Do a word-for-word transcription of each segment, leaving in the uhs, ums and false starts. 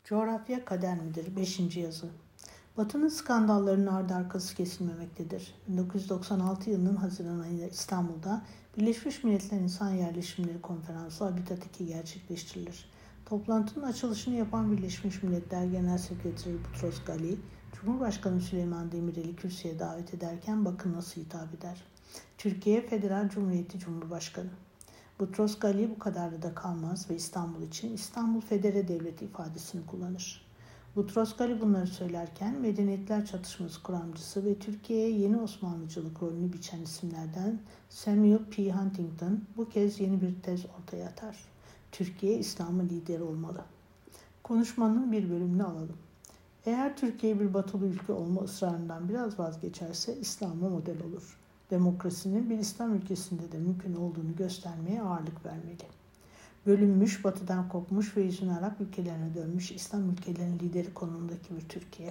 Coğrafya kader midir? beşinci yazı. Batı'nın skandallarının ardı arkası kesilmemektedir. bin dokuz yüz doksan altı yılının Haziran ayında İstanbul'da Birleşmiş Milletler İnsan Yerleşimleri Konferansı Habitat iki gerçekleştirilir. Toplantının açılışını yapan Birleşmiş Milletler Genel Sekreteri Boutros Ghali, Cumhurbaşkanı Süleyman Demirel'i kürsüye davet ederken bakın nasıl hitap eder. Türkiye Federal Cumhuriyeti Cumhurbaşkanı. Boutros Ghali bu kadarla da kalmaz ve İstanbul için İstanbul Federe Devleti ifadesini kullanır. Boutros Ghali bunları söylerken Medeniyetler Çatışması kuramcısı ve Türkiye'ye yeni Osmanlıcılık rolünü biçen isimlerden Samuel P. Huntington bu kez yeni bir tez ortaya atar. Türkiye İslam'ın lideri olmalı. Konuşmanın bir bölümünü alalım. Eğer Türkiye bir batılı ülke olma ısrarından biraz vazgeçerse İslam'a model olur. Demokrasinin bir İslam ülkesinde de mümkün olduğunu göstermeye ağırlık vermeli. Bölünmüş, batıdan kopmuş ve yüzünü Arap ülkelerine dönmüş İslam ülkelerinin lideri konumundaki bir Türkiye.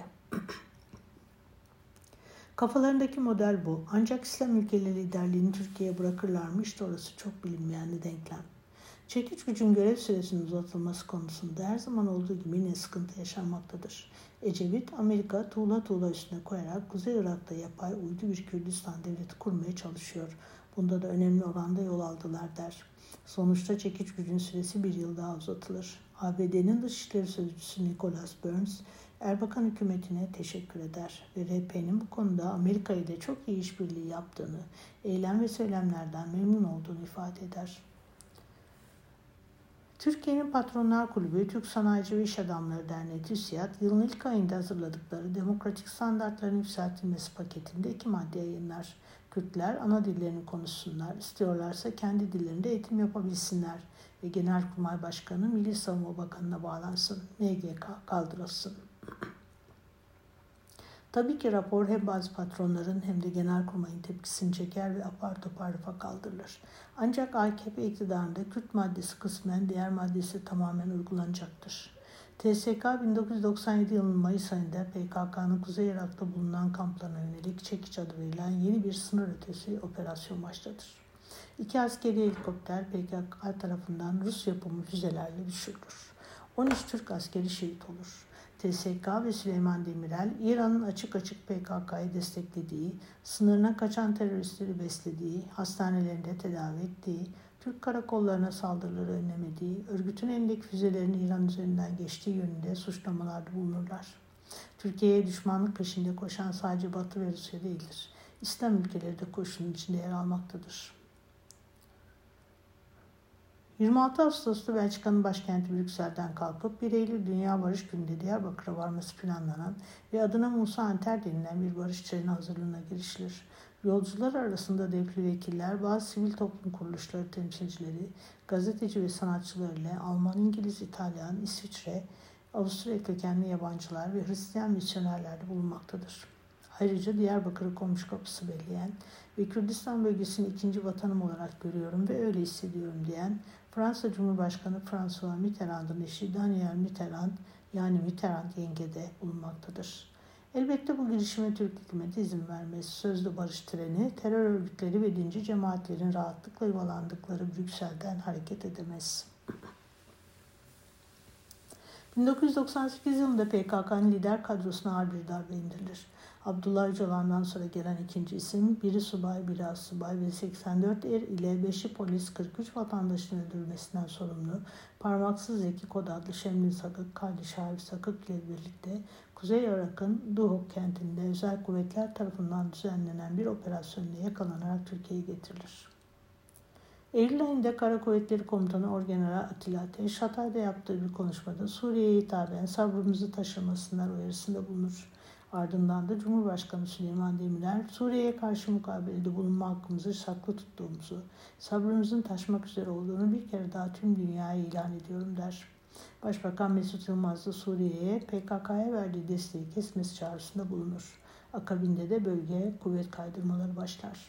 Kafalarındaki model bu. Ancak İslam ülkeleri liderliğini Türkiye'ye bırakırlar mı? İşte orası çok bilinmeyen bir denklem. Çekiç gücün görev süresinin uzatılması konusunda her zaman olduğu gibi yine sıkıntı yaşanmaktadır. Ecevit, Amerika tuğla tuğla üstüne koyarak Kuzey Irak'ta yapay uydu bir Kürdistan devleti kurmaya çalışıyor. Bunda da önemli oranda yol aldılar der. Sonuçta çekiç gücün süresi bir yıl daha uzatılır. A B D'nin Dışişleri Sözcüsü Nicholas Burns, Erbakan hükümetine teşekkür eder ve R P'nin bu konuda Amerika ile çok iyi işbirliği yaptığını, eylem ve söylemlerden memnun olduğunu ifade eder. Türkiye'nin Patronlar Kulübü, Türk Sanayici ve İş Adamları Derneği TÜSİAD, yılın ilk ayında hazırladıkları demokratik standartların yükseltilmesi paketinde iki madde yayınlar. Kürtler ana dillerini konuşsunlar, istiyorlarsa kendi dillerinde eğitim yapabilsinler ve Genelkurmay Başkanı Milli Savunma Bakanı'na bağlansın, M G K kaldırılsın. Tabii ki rapor hem bazı patronların hem de Genelkurmay'ın tepkisini çeker ve apar topar rafa kaldırılır. Ancak A K P iktidarında Kürt maddesi kısmen, diğer maddesi tamamen uygulanacaktır. T S K bin dokuz yüz doksan yedi yılının Mayıs ayında P K K'nın Kuzey Irak'ta bulunan kamplarına yönelik çekiç adı verilen yeni bir sınır ötesi operasyon başlatır. İki askeri helikopter P K K tarafından Rus yapımı füzelerle düşürülür. on üç Türk askeri şehit olur. T S K ve Süleyman Demirel, İran'ın açık açık P K K'yı desteklediği, sınırına kaçan teröristleri beslediği, hastanelerinde tedavi ettiği, Türk karakollarına saldırıları önlemediği, örgütün elindeki füzelerin İran üzerinden geçtiği yönünde suçlamalarda bulunurlar. Türkiye'ye düşmanlık peşinde koşan sadece Batı ve Rusya değildir. İslam ülkeleri de koşunun içinde yer almaktadır. yirmi altı Ağustos'ta Belçika'nın başkenti Brüksel'den kalkıp bir Eylül Dünya Barış Günü'nde Diyarbakır'a varması planlanan ve adına Musa Anter denilen bir barış treni hazırlığına girişilir. Yolcular arasında devletli vekiller, bazı sivil toplum kuruluşları temsilcileri, gazeteci ve sanatçılar ile Alman, İngiliz, İtalyan, İsviçre, Avusturya kökenli yabancılar ve Hristiyan misyonerler de bulunmaktadır. Ayrıca Diyarbakır'ı komşu kapısı belleyen ve Kürdistan bölgesini ikinci vatanım olarak görüyorum ve öyle hissediyorum diyen Fransa Cumhurbaşkanı François Mitterrand'ın eşi Danielle Mitterrand yani Mitterrand yenge de bulunmaktadır. Elbette bu girişime Türk hükümeti izin vermez. Sözlü barış treni terör örgütleri ve dinci cemaatlerin rahatlıkla yuvalandıkları Brüksel'den hareket edemez. bin dokuz yüz doksan sekiz yılında P K K'nın lider kadrosuna ağır bir darbe indirilir. Abdullah Öcalan'dan sonra gelen ikinci isim, biri subay, biri astsubay ve seksen dört er ile beşi polis kırk üç vatandaşın öldürülmesinden sorumlu Parmaksız Zeki Kod adlı Şemli Sakık, kardeşi Harbi Sakık ile birlikte Kuzey Irak'ın Duhok kentinde özel kuvvetler tarafından düzenlenen bir operasyonla yakalanarak Türkiye'ye getirilir. Eylül ayında Kara Kuvvetleri Komutanı Orgeneral Atilla Ateş, Hatay'da yaptığı bir konuşmada Suriye'ye hitaben sabrımızı taşırmasınlar uyarısında bulunur. Ardından da Cumhurbaşkanı Süleyman Demirel, Suriye'ye karşı mukabelede bulunma hakkımızı saklı tuttuğumuzu, sabrımızın taşmak üzere olduğunu bir kere daha tüm dünyaya ilan ediyorum der. Başbakan Mesut Yılmaz da Suriye'ye P K K'ya verdiği desteği kesmesi çağrısında bulunur. Akabinde de bölgeye kuvvet kaydırmaları başlar.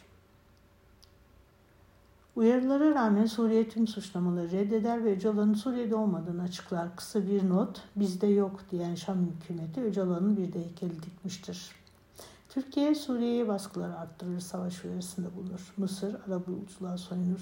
Uyarılara rağmen Suriye tüm suçlamaları reddeder ve Öcalan'ın Suriye'de olmadığını açıklar. Kısa bir not, bizde yok diyen Şam hükümeti Öcalan'ın bir de heykeli dikmiştir. Türkiye Suriye'ye baskıları arttırır, savaş uyarısında bulunur. Mısır arabuluculuğa soyunur.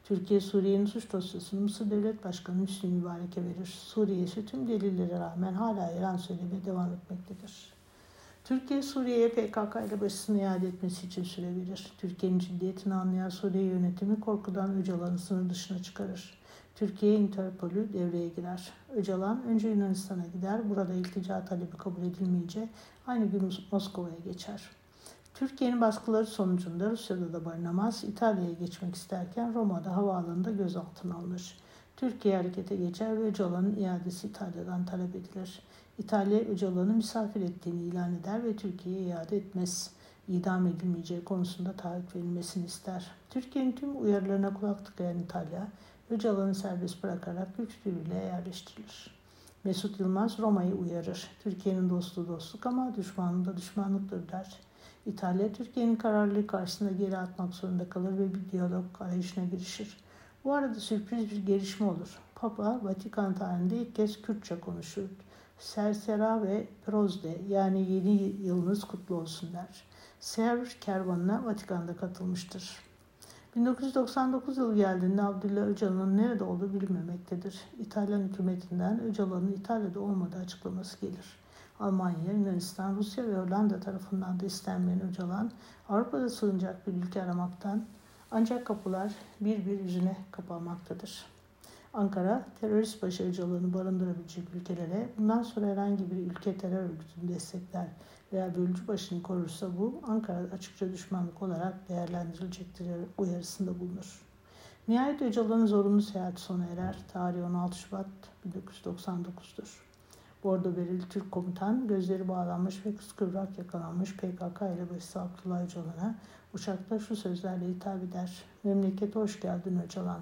Türkiye, Suriye'nin suç dosyasını Mısır Devlet Başkanı Hüsnü Mübarek'e verir. Suriye ise tüm delillere rağmen hala yalan söylemeye devam etmektedir. Türkiye, Suriye'ye P K K ile başını iade etmesi için süre verir. Türkiye'nin ciddiyetini anlayan Suriye yönetimi korkudan Öcalan'ı sınır dışına çıkarır. Türkiye Interpol'ü devreye girer. Öcalan önce Yunanistan'a gider. Burada iltica talebi kabul edilmeyince aynı gün Moskova'ya geçer. Türkiye'nin baskıları sonucunda Rusya'da da barınamaz. İtalya'ya geçmek isterken Roma'da havaalanında gözaltına alınır. Türkiye harekete geçer ve Öcalan'ın iadesi İtalya'dan talep edilir. İtalya Öcalan'ı misafir ettiğini ilan eder ve Türkiye'ye iade etmez. İdam edilmeyeceği konusunda taahhüt verilmesini ister. Türkiye'nin tüm uyarılarına kulak tıkayan İtalya, Öcalan'ı serbest bırakarak Lüksbürü'yle yerleştirilir. Mesut Yılmaz Roma'yı uyarır. Türkiye'nin dostu dostluk ama düşmanı da düşmanlıktır der. İtalya, Türkiye'nin kararlılığı karşısında geri atmak zorunda kalır ve bir diyalog arayışına girişir. Bu arada sürpriz bir gelişme olur. Papa, Vatikan tarihinde ilk kez Kürtçe konuşur. Sersera ve Prozde, yani yeni yılınız kutlu olsun der. Sevr kervanına Vatikan'da katılmıştır. bin dokuz yüz doksan dokuz yılı geldiğinde Abdullah Öcalan'ın nerede olduğu bilinmemektedir. İtalyan hükümetinden Öcalan'ın İtalya'da olmadığı açıklaması gelir. Almanya, Yunanistan, Rusya ve Hollanda tarafından da istenmeyen Öcalan, Avrupa'da sığınacak bir ülke aramaktan ancak kapılar bir bir yüzüne kapanmaktadır. Ankara, terörist başı Öcalan'ı barındırabilecek ülkelere bundan sonra herhangi bir ülke terör örgütünü destekler veya bölücü başını korursa bu Ankara'da açıkça düşmanlık olarak değerlendirilecektir uyarısında bulunur. Nihayet Öcalan'ın zorunlu seyahati sona erer. Tarih on altı Şubat bin dokuz yüz doksan dokuz'dur. Bordo Bereli Türk komutan gözleri bağlanmış ve kıskıvrak yakalanmış P K K ile başısı Abdullah Öcalan'a uçakta şu sözlerle hitap eder. Memlekete hoş geldin Öcalan.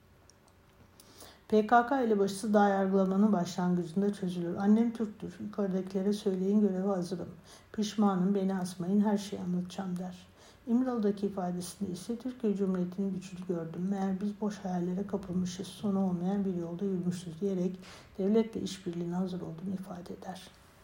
P K K ile başısı daha yargılamanın başlangıcında çözülür. Annem Türktür. Yukarıdakilere söyleyin göreve hazırım. Pişmanım, beni asmayın, her şeyi anlatacağım der. İmralı'daki ifadesinde ise Türkiye Cumhuriyeti'nin gücünü gördüm. Meğer biz boş hayallere kapılmışız, sonu olmayan bir yolda yürümüşüz diyerek devletle işbirliğine hazır olduğunu ifade eder.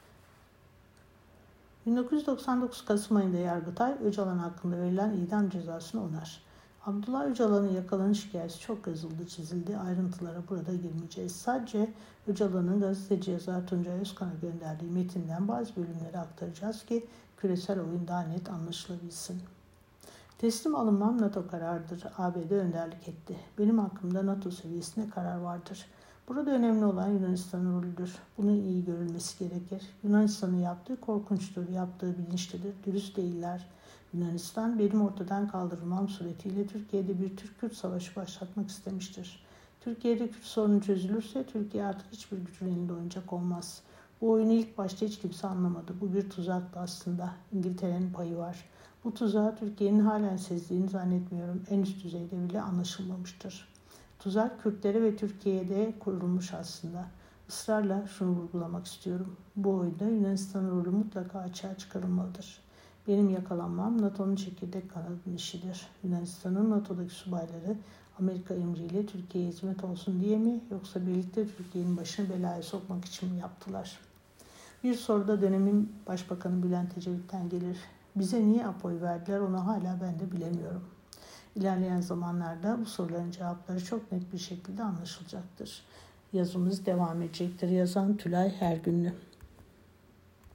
bin dokuz yüz doksan dokuz Kasım ayında Yargıtay, Öcalan hakkında verilen idam cezasını onar. Abdullah Öcalan'ın yakalanış hikayesi çok yazıldı, çizildi. Ayrıntılara burada girmeyeceğiz. Sadece Öcalan'ın gazeteci yazar Tuncay Özkan'a gönderdiği metinden bazı bölümleri aktaracağız ki küresel oyun daha net anlaşılabilsin. Teslim alınmam NATO kararıdır. A B D önderlik etti. Benim hakkımda NATO seviyesinde karar vardır. Burada önemli olan Yunanistan'ın rolüdür. Bunun iyi görülmesi gerekir. Yunanistan'ın yaptığı korkunçtur, yaptığı bilinçlidir, dürüst değiller. Yunanistan benim ortadan kaldırılmam suretiyle Türkiye'de bir Türk-Kürt savaşı başlatmak istemiştir. Türkiye'de Kürt sorunu çözülürse Türkiye artık hiçbir gücün elinde oyuncak olmaz. Bu oyunu ilk başta hiç kimse anlamadı. Bu bir tuzaktı aslında. İngiltere'nin payı var. Bu tuzağı Türkiye'nin halen sezdiğini zannetmiyorum. En üst düzeyde bile anlaşılmamıştır. Tuzak Kürtlere ve Türkiye'de kurulmuş aslında. Israrla şunu vurgulamak istiyorum. Bu oyunda Yunanistan'ın rolü mutlaka açığa çıkarılmalıdır. Benim yakalanmam NATO'nun çekirdek kanadının işidir. Yunanistan'ın NATO'daki subayları Amerika emriyle Türkiye'ye hizmet olsun diye mi yoksa birlikte Türkiye'nin başını belaya sokmak için mi yaptılar? Bir soru da dönemin Başbakanı Bülent Ecevit'ten gelir. Bize niye apoy verdiler onu hala ben de bilemiyorum. İlerleyen zamanlarda bu soruların cevapları çok net bir şekilde anlaşılacaktır. Yazımız devam edecektir. Yazan Tülay Hergünlü.